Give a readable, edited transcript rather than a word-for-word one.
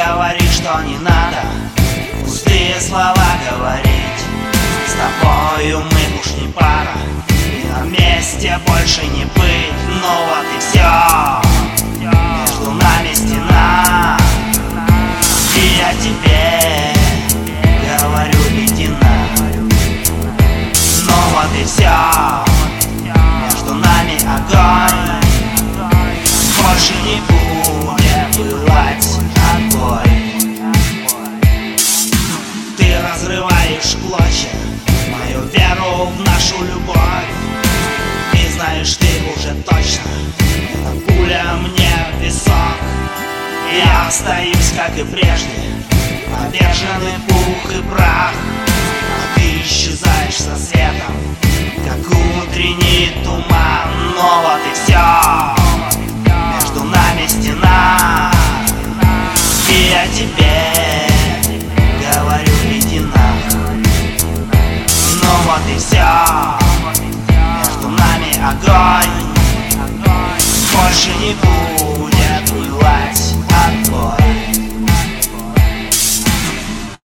говори, что не надо пустые слова говорить. С тобою мы уж не пара, и на месте больше не быть. Ну вот и все, между нами стена, и я тебе говорю ледяна. Ну вот и все, между нами огонь, больше не будем пылать огонь. Ты разрываешь клочья мою веру в нашу любовь, и знаешь ты уже точно, эта пуля мне в висок. Я остаюсь, как и прежде, поверженный в пух и прах, а ты исчезаешь со светом, как утренний туман.